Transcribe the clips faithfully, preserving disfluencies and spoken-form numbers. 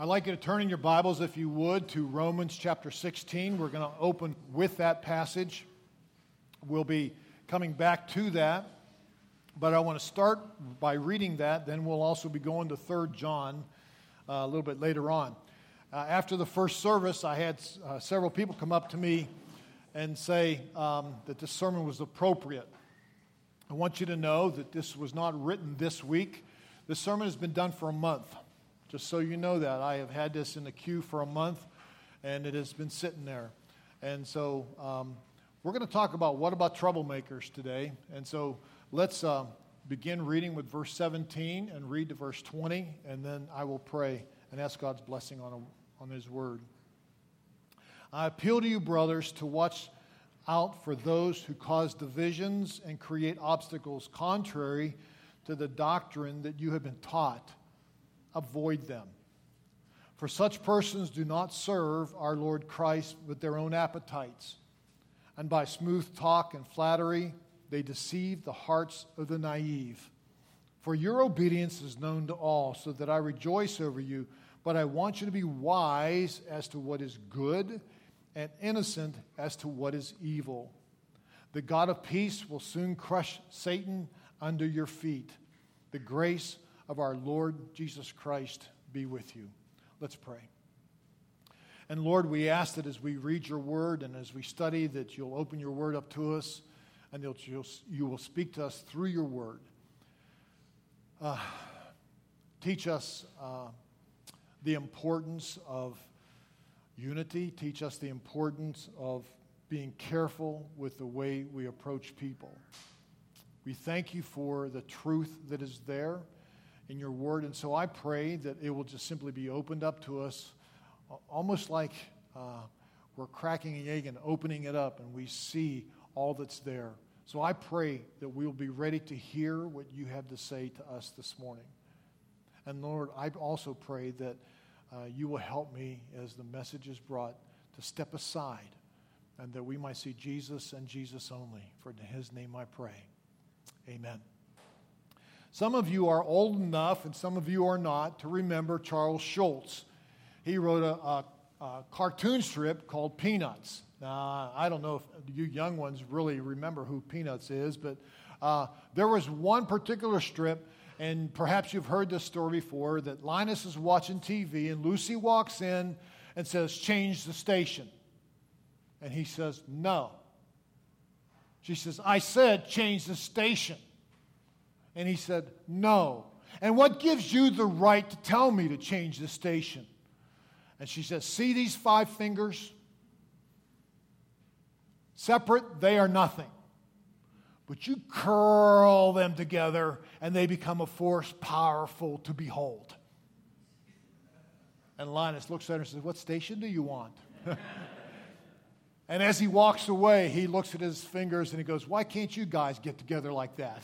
I'd like you to turn in your Bibles, if you would, to Romans chapter sixteen. We're going to open with that passage. We'll be coming back to that, but I want to start by reading that. Then we'll also be going to Third John uh, a little bit later on. Uh, after the first service, I had uh, several people come up to me and say um, that this sermon was appropriate. I want you to know that this was not written this week. This sermon has been done for a month. Just so you know that. I have had this in the queue for a month, and it has been sitting there. And so um, we're going to talk about what about troublemakers today. And so let's uh, begin reading with verse seventeen and read to verse twenty, and then I will pray and ask God's blessing on, a, on His Word. I appeal to you, brothers, to watch out for those who cause divisions and create obstacles contrary to the doctrine that you have been taught. Avoid them. For such persons do not serve our Lord Christ with their own appetites. And by smooth talk and flattery, they deceive the hearts of the naive. For your obedience is known to all, so that I rejoice over you. But I want you to be wise as to what is good and innocent as to what is evil. The God of peace will soon crush Satan under your feet. The grace of our Lord Jesus Christ be with you. Let's pray. And Lord, we ask that as we read your word and as we study, that you'll open your word up to us and that you'll, you will speak to us through your word. Uh, teach us uh, the importance of unity. Teach us the importance of being careful with the way we approach people. We thank you for the truth that is there in your word, and so I pray that it will just simply be opened up to us, almost like uh, we're cracking an egg and opening it up, and we see all that's there. So I pray that we will be ready to hear what you have to say to us this morning. And Lord, I also pray that uh, you will help me as the message is brought to step aside, and that we might see Jesus and Jesus only. For in his name I pray. Amen. Some of you are old enough, and some of you are not, to remember Charles Schulz. He wrote a, a, a cartoon strip called Peanuts. Now, I don't know if you young ones really remember who Peanuts is, but uh, there was one particular strip, and perhaps you've heard this story before, that Linus is watching T V, and Lucy walks in and says, "Change the station." And he says, "No." She says, "I said change the station." And he said, "No. And what gives you the right to tell me to change the station?" And she says, "See these five fingers? Separate, they are nothing. But you curl them together, and they become a force powerful to behold." And Linus looks at her and says, "What station do you want?" And as he walks away, he looks at his fingers and he goes, "Why can't you guys get together like that?"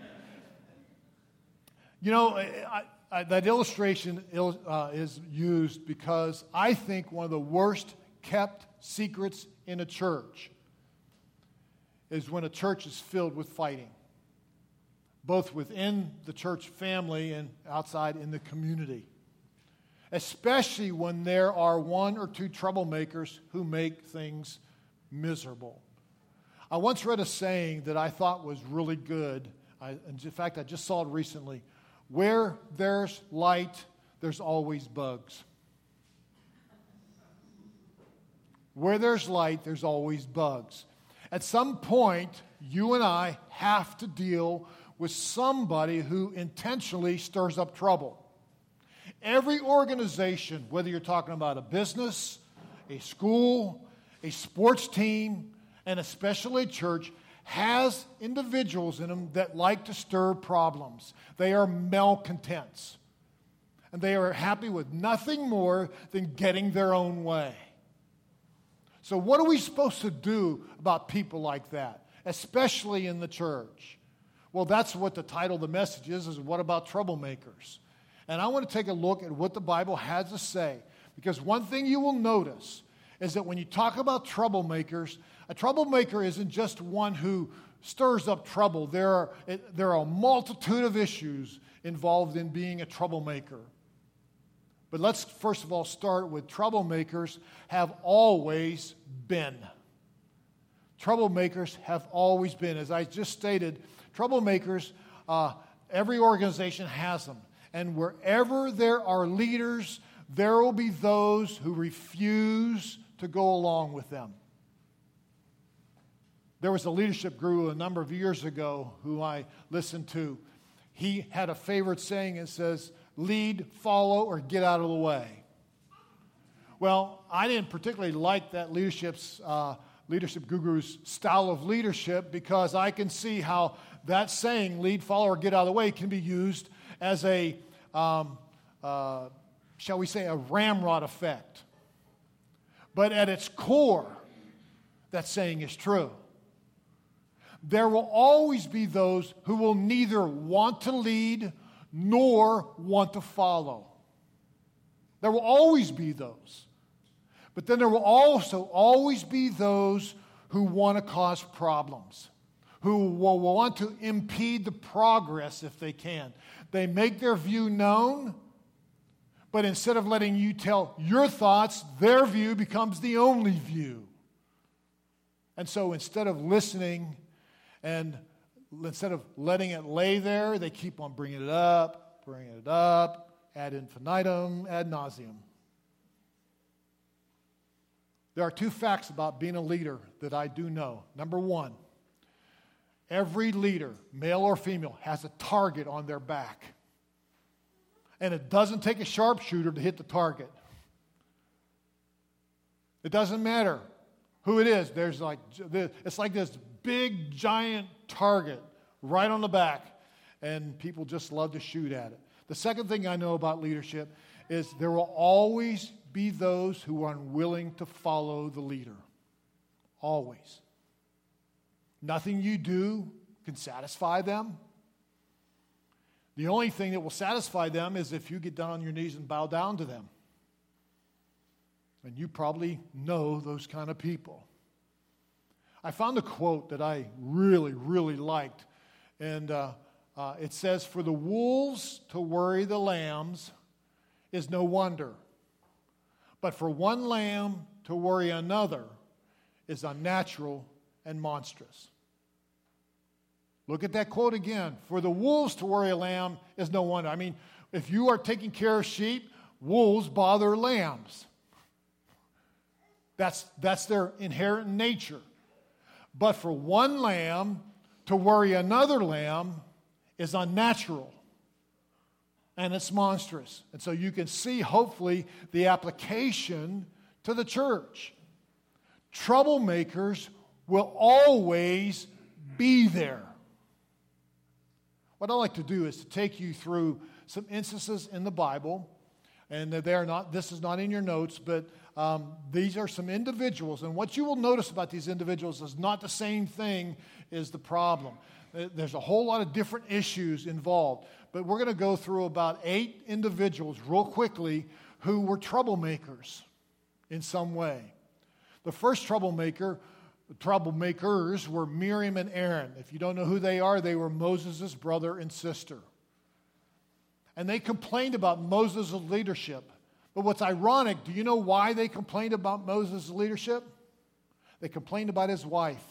You know, I, I, that illustration uh, is used because I think one of the worst kept secrets in a church is when a church is filled with fighting, both within the church family and outside in the community, especially when there are one or two troublemakers who make things miserable. I once read a saying that I thought was really good. I, in fact, I just saw it recently. Where there's light, there's always bugs. Where there's light, there's always bugs. At some point, you and I have to deal with somebody who intentionally stirs up trouble. Every organization, whether you're talking about a business, a school, a sports team, and especially a church, has individuals in them that like to stir problems. They are malcontents. And they are happy with nothing more than getting their own way. So what are we supposed to do about people like that, especially in the church? Well, that's what the title of the message is, is what about troublemakers? And I want to take a look at what the Bible has to say. Because one thing you will notice is that when you talk about troublemakers, a troublemaker isn't just one who stirs up trouble. There are, there are a multitude of issues involved in being a troublemaker. But let's first of all start with troublemakers have always been. Troublemakers have always been. As I just stated, troublemakers, uh, every organization has them. And wherever there are leaders, there will be those who refuse to go along with them. There was a leadership guru a number of years ago who I listened to. He had a favorite saying. It says, lead, follow, or get out of the way. Well, I didn't particularly like that leadership's uh, leadership guru's style of leadership, because I can see how that saying, lead, follow, or get out of the way, can be used as a, um, uh, shall we say, a ramrod effect. But at its core, that saying is true. There will always be those who will neither want to lead nor want to follow. There will always be those. But then there will also always be those who want to cause problems, who will want to impede the progress if they can. They make their view known, but instead of letting you tell your thoughts, their view becomes the only view. And so instead of listening and instead of letting it lay there, they keep on bringing it up, bringing it up, ad infinitum, ad nauseum. There are two facts about being a leader that I do know. Number one, every leader, male or female, has a target on their back. And it doesn't take a sharpshooter to hit the target. It doesn't matter who it is. There's like, it's like this big, giant target right on the back, and people just love to shoot at it. The second thing I know about leadership is there will always be those who are unwilling to follow the leader. Always. Nothing you do can satisfy them. The only thing that will satisfy them is if you get down on your knees and bow down to them. And you probably know those kind of people. I found a quote that I really, really liked. And uh, uh, it says, "For the wolves to worry the lambs is no wonder. But for one lamb to worry another is unnatural and monstrous." Look at that quote again. For the wolves to worry a lamb is no wonder. I mean, if you are taking care of sheep, wolves bother lambs. That's, that's their inherent nature. But for one lamb to worry another lamb is unnatural. And it's monstrous. And so you can see, hopefully, the application to the church. Troublemakers will always be there. What I like to do is to take you through some instances in the Bible, and they are not. This is not in your notes, but um, these are some individuals. And what you will notice about these individuals is not the same thing as the problem. There's a whole lot of different issues involved. But we're going to go through about eight individuals real quickly who were troublemakers in some way. The first troublemaker, troublemakers were Miriam and Aaron. If you don't know who they are, they were Moses' brother and sister. And they complained about Moses' leadership. But what's ironic, do you know why they complained about Moses' leadership? They complained about his wife.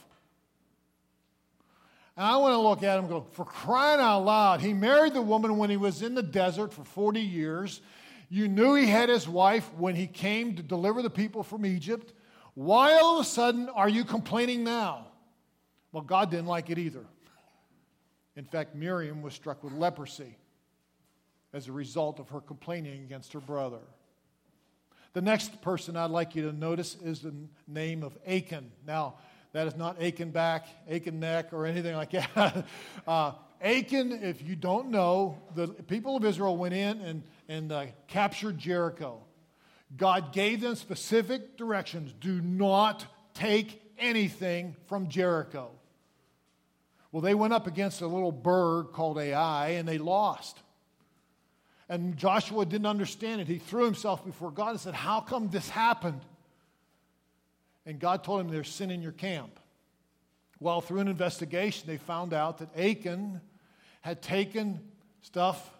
And I want to look at him and go, for crying out loud, he married the woman when he was in the desert for forty years. You knew he had his wife when he came to deliver the people from Egypt. Why all of a sudden are you complaining now? Well, God didn't like it either. In fact, Miriam was struck with leprosy as a result of her complaining against her brother. The next person I'd like you to notice is the name of Achan. Now, that is not Achan back, Achan neck, or anything like that. uh, Achan, if you don't know, the people of Israel went in and, and uh, captured Jericho. God gave them specific directions. Do not take anything from Jericho. Well, they went up against a little bird called Ai, and they lost. And Joshua didn't understand it. He threw himself before God and said, how come this happened? And God told him, there's sin in your camp. Well, through an investigation, they found out that Achan had taken stuff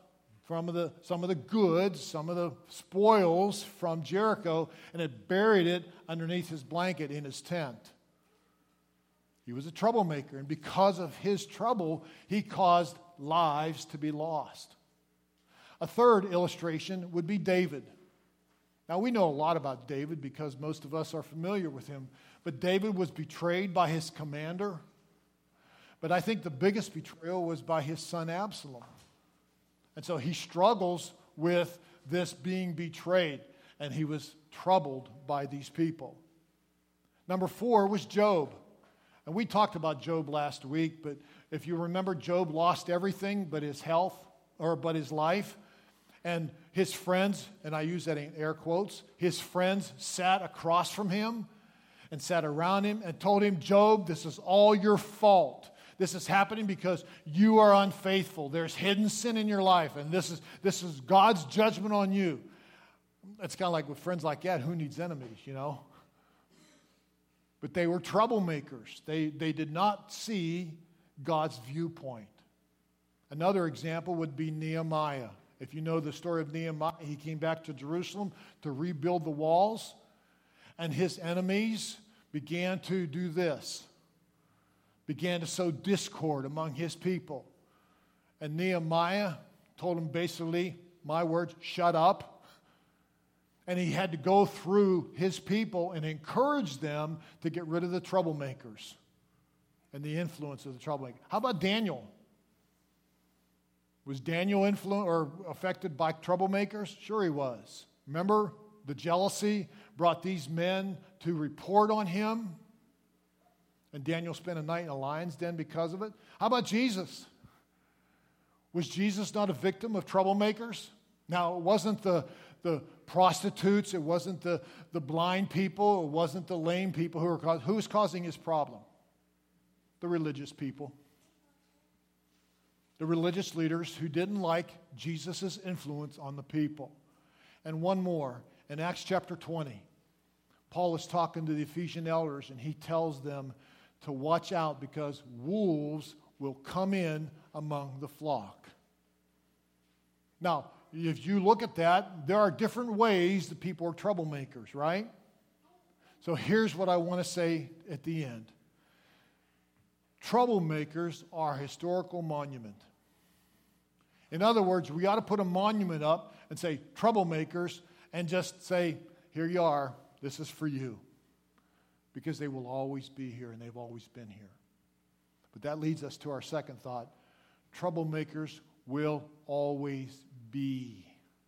some of the, some of the goods, some of the spoils from Jericho, and had buried it underneath his blanket in his tent. He was a troublemaker, and because of his trouble, he caused lives to be lost. A third illustration would be David. Now, we know a lot about David because most of us are familiar with him, but David was betrayed by his commander. But I think the biggest betrayal was by his son Absalom. And so he struggles with this being betrayed, and he was troubled by these people. Number four was Job. And we talked about Job last week, but if you remember, Job lost everything but his health, or but his life. And his friends, and I use that in air quotes, his friends sat across from him and sat around him and told him, Job, this is all your fault. This is happening because you are unfaithful. There's hidden sin in your life, and this is, this is God's judgment on you. It's kind of like with friends like that, who needs enemies, you know? But they were troublemakers. They, they did not see God's viewpoint. Another example would be Nehemiah. If you know the story of Nehemiah, he came back to Jerusalem to rebuild the walls, and his enemies began to do this, began to sow discord among his people. And Nehemiah told him basically, my words, shut up. And he had to go through his people and encourage them to get rid of the troublemakers and the influence of the troublemakers. How about Daniel? Was Daniel influenced or affected by troublemakers? Sure he was. Remember, the jealousy brought these men to report on him, and Daniel spent a night in a lion's den because of it. How about Jesus? Was Jesus not a victim of troublemakers? Now, it wasn't the, the prostitutes, it wasn't the, the blind people, it wasn't the lame people who were causing. Who was causing his problem? The religious people. The religious leaders who didn't like Jesus' influence on the people. And one more, in Acts chapter twenty, Paul is talking to the Ephesian elders, and he tells them to watch out because wolves will come in among the flock. Now, if you look at that, there are different ways that people are troublemakers, right? So here's what I want to say at the end. Troublemakers are a historical monument. In other words, we ought to put a monument up and say, troublemakers, and just say, here you are, this is for you. Because they will always be here, and they've always been here. But that leads us to our second thought. Troublemakers will always be.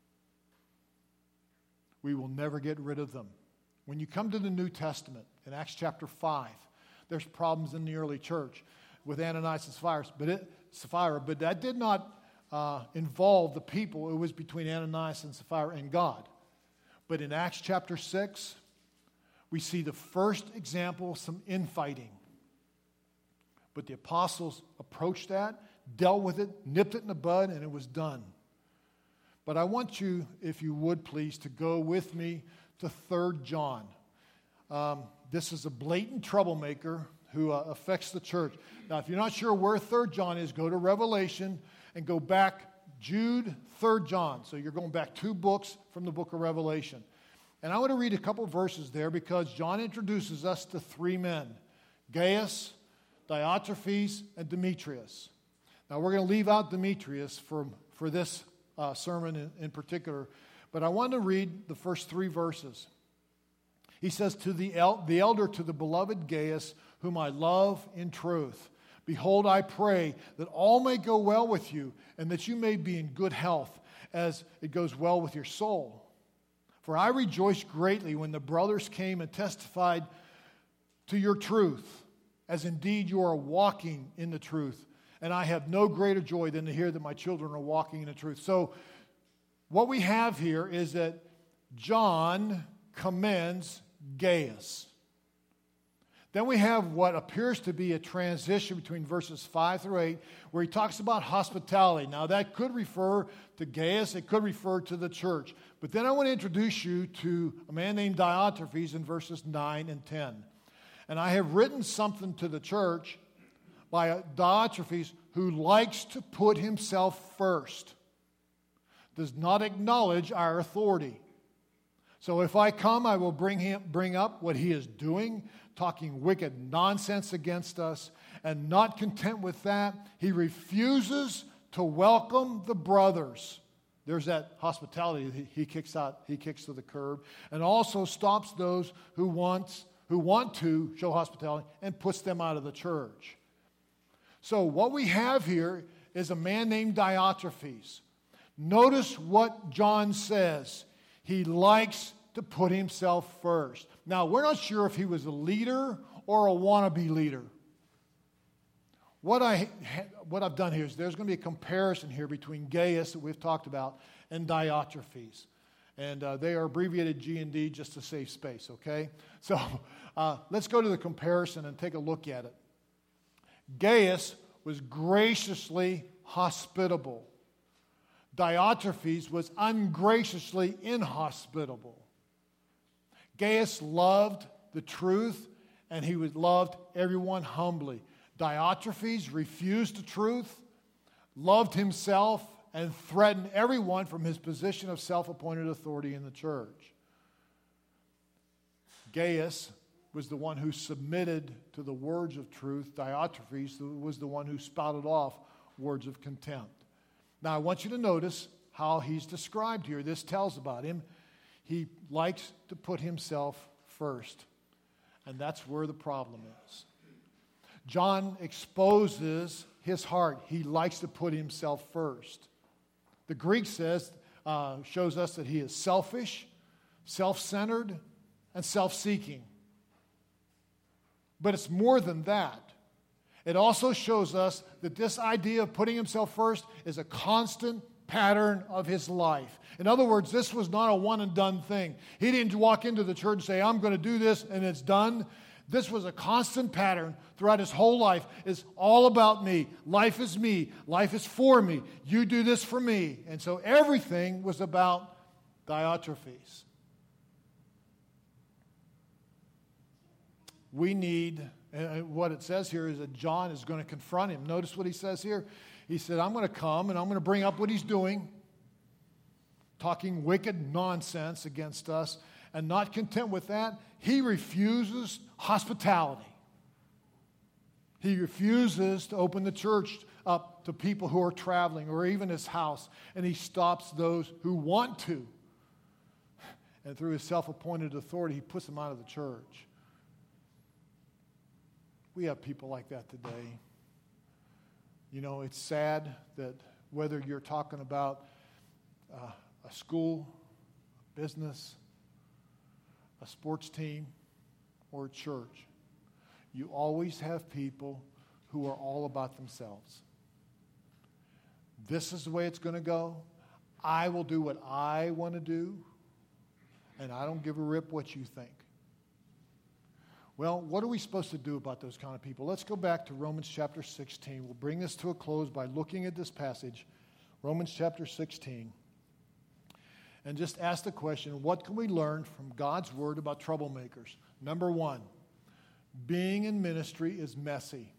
We will never get rid of them. When you come to the New Testament, in Acts chapter five, there's problems in the early church with Ananias and Sapphira, but, it, Sapphira, but that did not uh, involve the people. It was between Ananias and Sapphira and God. But in Acts chapter six, we see the first example of some infighting. But the apostles approached that, dealt with it, nipped it in the bud, and it was done. But I want you, if you would please, to go with me to Third John. Um, this is a blatant troublemaker who uh, affects the church. Now, if you're not sure where Third John is, go to Revelation and go back Jude, Third John. So you're going back two books from the book of Revelation. And I want to read a couple verses there because John introduces us to three men, Gaius, Diotrephes, and Demetrius. Now, we're going to leave out Demetrius for, for this uh, sermon in, in particular, but I want to read the first three verses. He says, to the, el- the elder, to the beloved Gaius, whom I love in truth, behold, I pray that all may go well with you, and that you may be in good health, as it goes well with your soul. For I rejoiced greatly when the brothers came and testified to your truth, as indeed you are walking in the truth. And I have no greater joy than to hear that my children are walking in the truth. So what we have here is that John commends Gaius. Then we have what appears to be a transition between verses five through eight, where he talks about hospitality. Now, that could refer to Gaius. It could refer to the church. But then I want to introduce you to a man named Diotrephes in verses nine and ten. And I have written something to the church by Diotrephes, who likes to put himself first. does not acknowledge our authority. So if I come, I will bring him, bring up what he is doing, talking wicked nonsense against us, and not content with that, he refuses to welcome the brothers. There's that hospitality he kicks out, he kicks to the curb, and also stops those who wants, who want to show hospitality and puts them out of the church. So what we have here is a man named Diotrephes. Notice what John says. He likes to put himself first. Now, we're not sure if he was a leader or a wannabe leader. What, I, what I've done here is there's going to be a comparison here between Gaius, that we've talked about, and Diotrephes. And uh, they are abbreviated G and D just to save space, okay? So uh, let's go to the comparison and take a look at it. Gaius was graciously hospitable. Diotrephes was ungraciously inhospitable. Gaius loved the truth, and he loved everyone humbly. Diotrephes refused the truth, loved himself, and threatened everyone from his position of self-appointed authority in the church. Gaius was the one who submitted to the words of truth. Diotrephes was the one who spouted off words of contempt. Now, I want you to notice how he's described here. This tells about him. He likes to put himself first, and that's where the problem is. John exposes his heart. He likes to put himself first. The Greek says, uh, shows us that he is selfish, self-centered, and self-seeking. But it's more than that. It also shows us that this idea of putting himself first is a constant pattern of his life. In other words, this was not a one-and-done thing. He didn't walk into the church and say, I'm going to do this, and it's done. This was a constant pattern throughout his whole life. It's all about me. Life is me. Life is for me. You do this for me. And so everything was about Diotrephes. We need, and what it says here is that John is going to confront him. Notice what he says here. He said, I'm going to come and I'm going to bring up what he's doing, talking wicked nonsense against us. And not content with that, he refuses hospitality. He refuses to open the church up to people who are traveling or even his house. And he stops those who want to. And through his self-appointed authority, he puts them out of the church. We have people like that today. You know, it's sad that whether you're talking about uh, a school, a business, a sports team, or a church, you always have people who are all about themselves. This is the way it's going to go. I will do what I want to do, and I don't give a rip what you think. Well, what are we supposed to do about those kind of people? Let's go back to Romans chapter sixteen. We'll bring this to a close by looking at this passage, Romans chapter sixteen. And just ask the question, what can we learn from God's word about troublemakers? Number one, being in ministry is messy.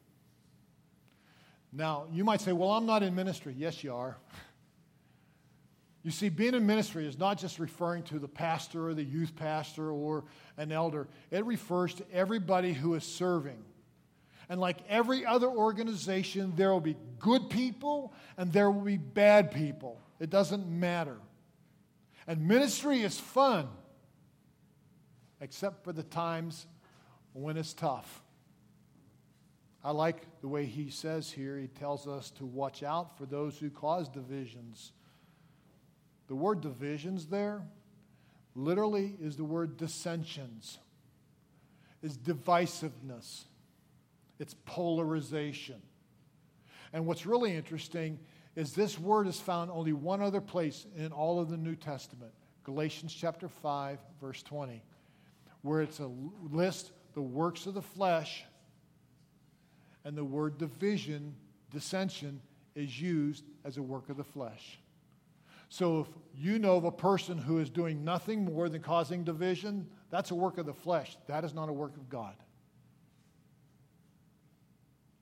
Now, you might say, well, I'm not in ministry. Yes, you are. You see, being in ministry is not just referring to the pastor or the youth pastor or an elder. It refers to everybody who is serving. And like every other organization, there will be good people and there will be bad people. It doesn't matter. And ministry is fun, except for the times when it's tough. I like the way he says here, he tells us to watch out for those who cause divisions. The word divisions there literally is the word dissensions. It's divisiveness. It's polarization. And what's really interesting is this word is found only one other place in all of the New Testament, Galatians chapter five, verse twenty, where it's a list the works of the flesh, and the word division, dissension, is used as a work of the flesh. So if you know of a person who is doing nothing more than causing division, that's a work of the flesh. That is not a work of God.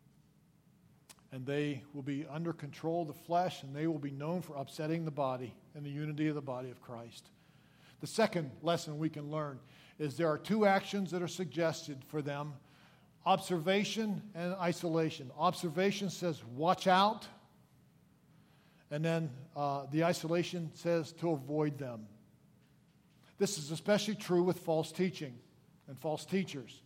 And they will be under control of the flesh, and they will be known for upsetting the body and the unity of the body of Christ. The second lesson we can learn is there are two actions that are suggested for them: observation and isolation. Observation says, watch out. And then uh, the isolation says to avoid them. This is especially true with false teaching and false teachers.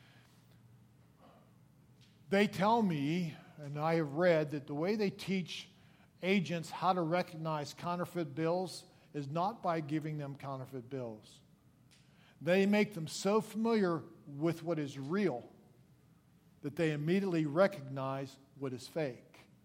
They tell me, and I have read, that the way they teach agents how to recognize counterfeit bills is not by giving them counterfeit bills. They make them so familiar with what is real that they immediately recognize what is fake.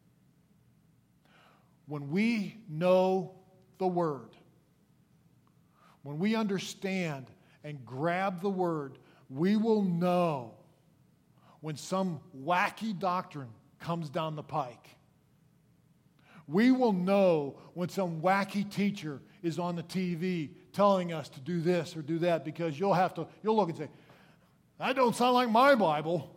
When we know the Word, when we understand and grab the Word, we will know when some wacky doctrine comes down the pike. We will know when some wacky teacher is on the T V telling us to do this or do that, because you'll have to, you'll look and say, that don't sound like my Bible.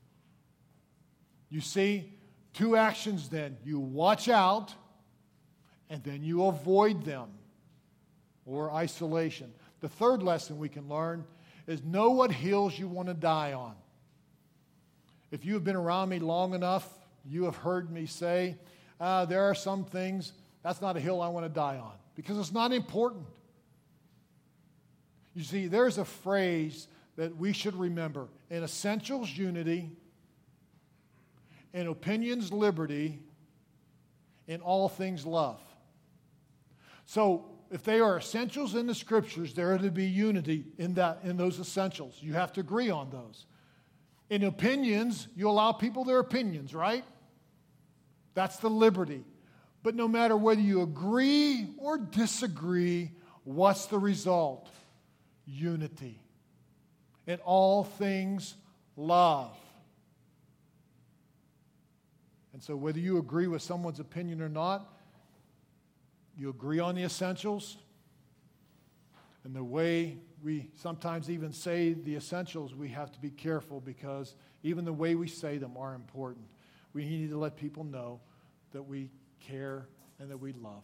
You see, two actions then. You watch out, and then you avoid them, or isolation. The third lesson we can learn is know what hills you want to die on. If you have been around me long enough, you have heard me say, uh, there are some things, that's not a hill I want to die on, because it's not important. You see, there's a phrase that we should remember: in essentials, unity; in opinions, liberty; in all things, love. So, if they are essentials in the Scriptures, there are to be unity in that, in those essentials. You have to agree on those. In opinions, you allow people their opinions, right? That's the liberty. But no matter whether you agree or disagree, what's the result? Unity. In all things, love. And so whether you agree with someone's opinion or not, you agree on the essentials. And the way we sometimes even say the essentials, we have to be careful, because even the way we say them are important. We need to let people know that we care and that we love.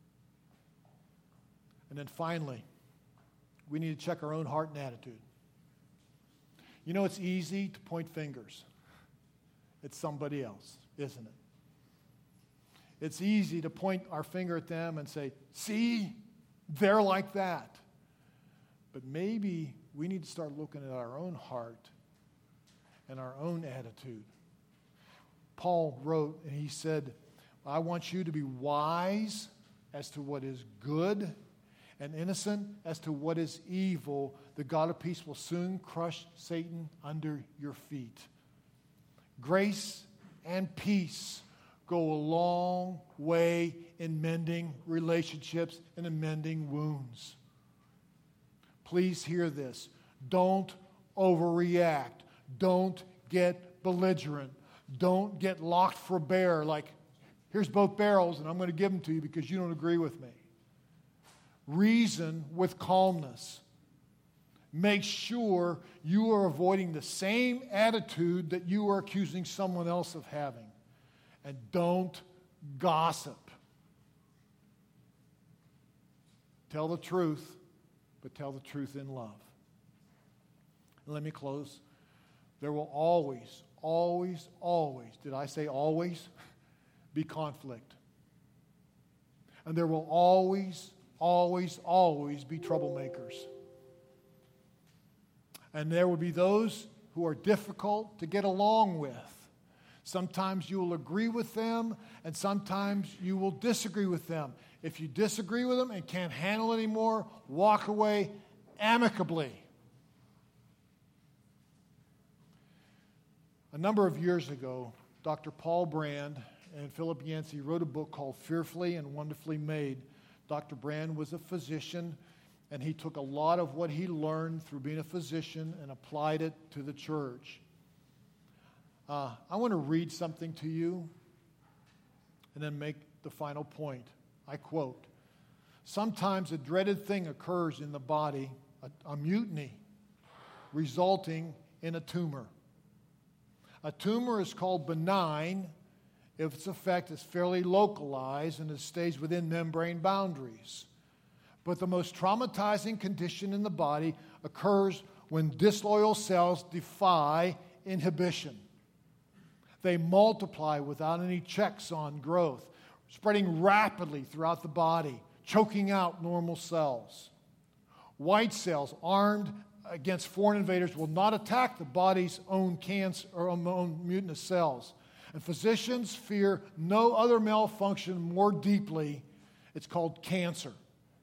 And then finally, we need to check our own heart and attitude. You know, it's easy to point fingers at somebody else, isn't it? It's easy to point our finger at them and say, see, they're like that. But maybe we need to start looking at our own heart and our own attitude. Paul wrote, and he said, I want you to be wise as to what is good and innocent as to what is evil. The God of peace will soon crush Satan under your feet. Grace and peace go a long way in mending relationships and in mending wounds. Please hear this. Don't overreact. Don't get belligerent. Don't get locked for bear, like, here's both barrels and I'm going to give them to you because you don't agree with me. Reason with calmness. Make sure you are avoiding the same attitude that you are accusing someone else of having. And don't gossip. Tell the truth, but tell the truth in love. And let me close. There will always, always, always, did I say always? Be conflict. And there will always, always, always be troublemakers. And there will be those who are difficult to get along with. Sometimes you will agree with them, and sometimes you will disagree with them. If you disagree with them and can't handle it anymore, walk away amicably. A number of years ago, Doctor Paul Brand and Philip Yancey wrote a book called Fearfully and Wonderfully Made. Doctor Brand was a physician, and he took a lot of what he learned through being a physician and applied it to the church. Uh, I want to read something to you and then make the final point. I quote, sometimes a dreaded thing occurs in the body, a, a mutiny, resulting in a tumor. A tumor is called benign if its effect is fairly localized and it stays within membrane boundaries. But the most traumatizing condition in the body occurs when disloyal cells defy inhibition. They multiply without any checks on growth, spreading rapidly throughout the body, choking out normal cells. White cells armed against foreign invaders will not attack the body's own cancer or own mutinous cells. And physicians fear no other malfunction more deeply. It's called cancer.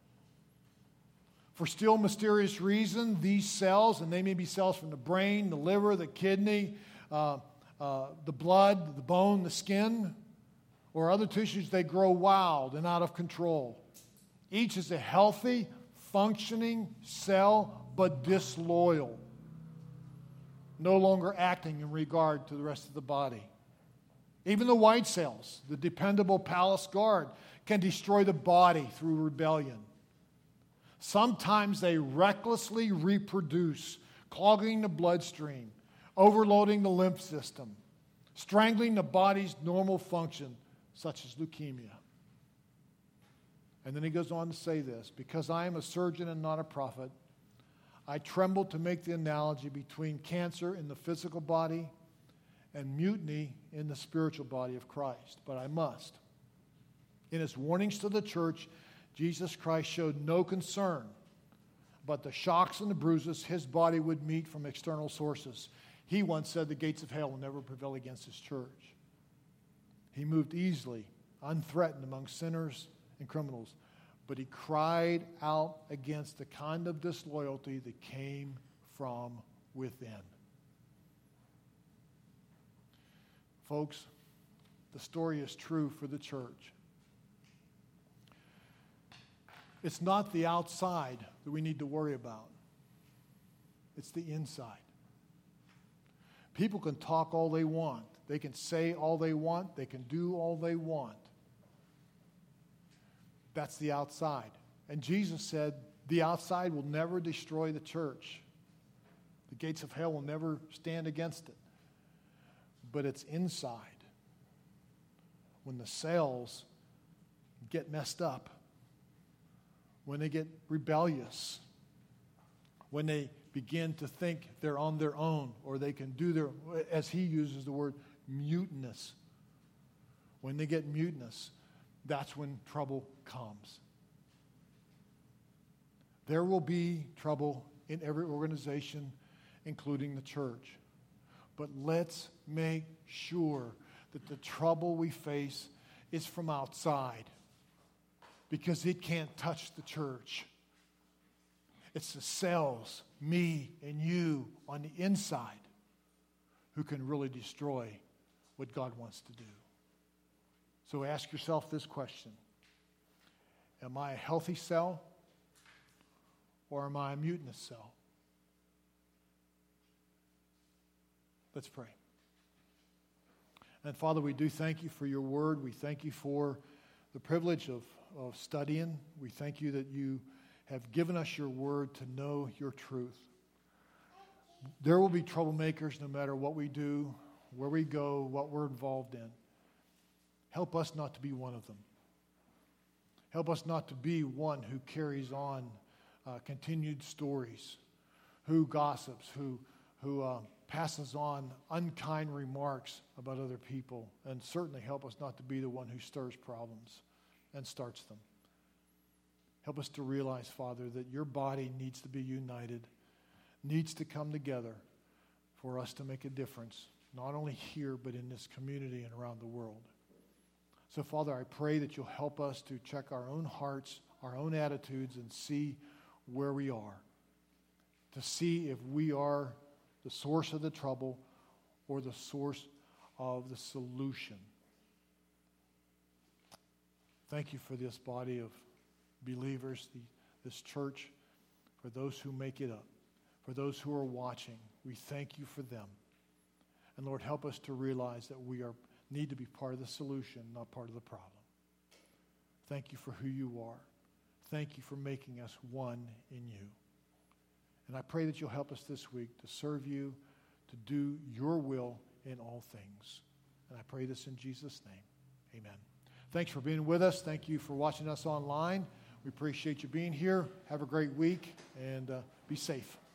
For still mysterious reason, these cells, and they may be cells from the brain, the liver, the kidney, uh, uh, the blood, the bone, the skin, or other tissues, they grow wild and out of control. Each is a healthy, functioning cell, but disloyal, no longer acting in regard to the rest of the body. Even the white cells, the dependable palace guard, can destroy the body through rebellion. Sometimes they recklessly reproduce, clogging the bloodstream, overloading the lymph system, strangling the body's normal function, such as leukemia. And then he goes on to say this, because I am a surgeon and not a prophet, I tremble to make the analogy between cancer in the physical body and mutiny in the spiritual body of Christ, but I must. In his warnings to the church, Jesus Christ showed no concern about the shocks and the bruises his body would meet from external sources. He once said the gates of hell will never prevail against his church. He moved easily, unthreatened among sinners and criminals, but he cried out against the kind of disloyalty that came from within. Folks, the story is true for the church. It's not the outside that we need to worry about. It's the inside. People can talk all they want. They can say all they want. They can do all they want. That's the outside. And Jesus said, the outside will never destroy the church. The gates of hell will never stand against it. But it's inside. When the cells get messed up, when they get rebellious, when they begin to think they're on their own, or they can do their, as he uses the word, mutinous. When they get mutinous, that's when trouble comes. There will be trouble in every organization, including the church. But let's make sure that the trouble we face is from outside, because it can't touch the church. It's the cells, me and you, on the inside who can really destroy what God wants to do. So ask yourself this question. Am I a healthy cell, or am I a mutinous cell? Let's pray. And Father, we do thank you for your word. We thank you for the privilege of, of studying. We thank you that you have given us your word to know your truth. There will be troublemakers no matter what we do, where we go, what we're involved in. Help us not to be one of them. Help us not to be one who carries on uh, continued stories, who gossips, who, who uh, passes on unkind remarks about other people, and certainly help us not to be the one who stirs problems and starts them. Help us to realize, Father, that your body needs to be united, needs to come together for us to make a difference, not only here, but in this community and around the world. So, Father, I pray that you'll help us to check our own hearts, our own attitudes, and see where we are, to see if we are the source of the trouble or the source of the solution. Thank you for this body of believers, the, this church, for those who make it up, for those who are watching. We thank you for them. And Lord, help us to realize that we are need to be part of the solution, not part of the problem. Thank you for who you are. Thank you for making us one in you. And I pray that you'll help us this week to serve you, to do your will in all things. And I pray this in Jesus' name. Amen. Thanks for being with us. Thank you for watching us online. We appreciate you being here. Have a great week, and uh, be safe.